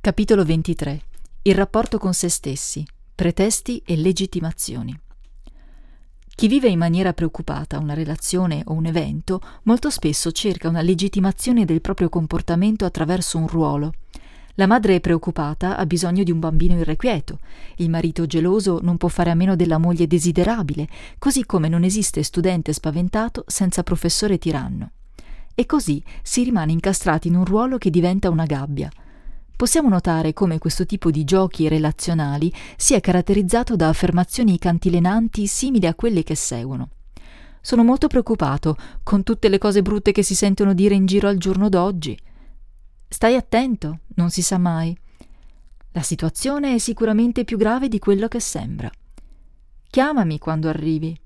Capitolo 23. Il rapporto con se stessi, pretesti e legittimazioni. Chi vive in maniera preoccupata una relazione o un evento molto spesso cerca una legittimazione del proprio comportamento attraverso un ruolo. La madre preoccupata ha bisogno di un bambino irrequieto, il marito geloso non può fare a meno della moglie desiderabile, così come non esiste studente spaventato senza professore tiranno. E così si rimane incastrati in un ruolo che diventa una gabbia. Possiamo notare come questo tipo di giochi relazionali sia caratterizzato da affermazioni cantilenanti simili a quelle che seguono. Sono molto preoccupato con tutte le cose brutte che si sentono dire in giro al giorno d'oggi. Stai attento, non si sa mai. La situazione è sicuramente più grave di quello che sembra. Chiamami quando arrivi.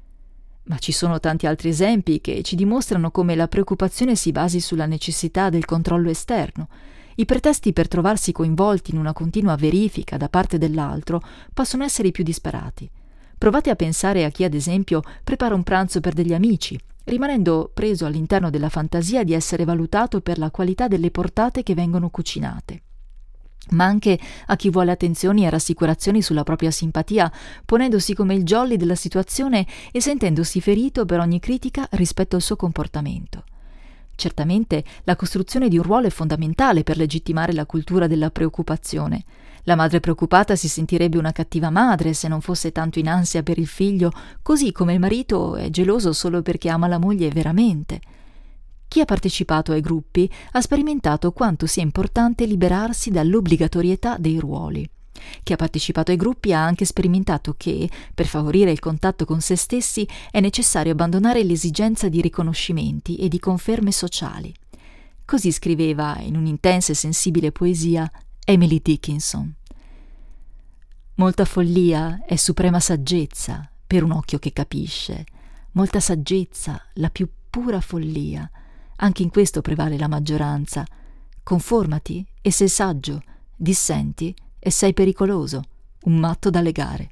Ma ci sono tanti altri esempi che ci dimostrano come la preoccupazione si basi sulla necessità del controllo esterno. I pretesti per trovarsi coinvolti in una continua verifica da parte dell'altro possono essere i più disparati. Provate a pensare a chi, ad esempio, prepara un pranzo per degli amici, rimanendo preso all'interno della fantasia di essere valutato per la qualità delle portate che vengono cucinate. Ma anche a chi vuole attenzioni e rassicurazioni sulla propria simpatia, ponendosi come il jolly della situazione e sentendosi ferito per ogni critica rispetto al suo comportamento. Certamente la costruzione di un ruolo è fondamentale per legittimare la cultura della preoccupazione. La madre preoccupata si sentirebbe una cattiva madre se non fosse tanto in ansia per il figlio, così come il marito è geloso solo perché ama la moglie veramente. Chi ha partecipato ai gruppi ha sperimentato quanto sia importante liberarsi dall'obbligatorietà dei ruoli. Chi ha partecipato ai gruppi ha anche sperimentato che, per favorire il contatto con se stessi, è necessario abbandonare l'esigenza di riconoscimenti e di conferme sociali. Così scriveva, in un'intensa e sensibile poesia, Emily Dickinson. Molta follia è suprema saggezza per un occhio che capisce. Molta saggezza, la più pura follia. Anche in questo prevale la maggioranza. Conformati e sei saggio, dissenti e sei pericoloso, un matto da legare.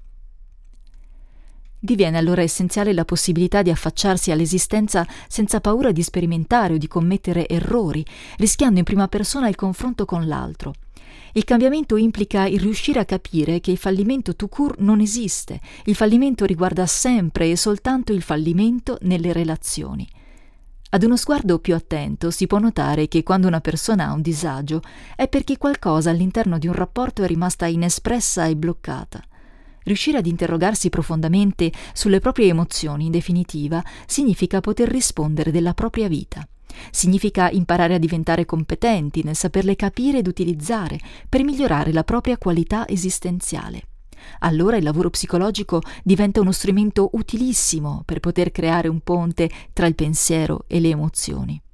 Diviene allora essenziale la possibilità di affacciarsi all'esistenza senza paura di sperimentare o di commettere errori, rischiando in prima persona il confronto con l'altro. Il cambiamento implica il riuscire a capire che il fallimento tout court non esiste. Il fallimento riguarda sempre e soltanto il fallimento nelle relazioni. Ad uno sguardo più attento si può notare che quando una persona ha un disagio è perché qualcosa all'interno di un rapporto è rimasta inespressa e bloccata. Riuscire ad interrogarsi profondamente sulle proprie emozioni, in definitiva, significa poter rispondere della propria vita. Significa imparare a diventare competenti nel saperle capire ed utilizzare per migliorare la propria qualità esistenziale. Allora il lavoro psicologico diventa uno strumento utilissimo per poter creare un ponte tra il pensiero e le emozioni.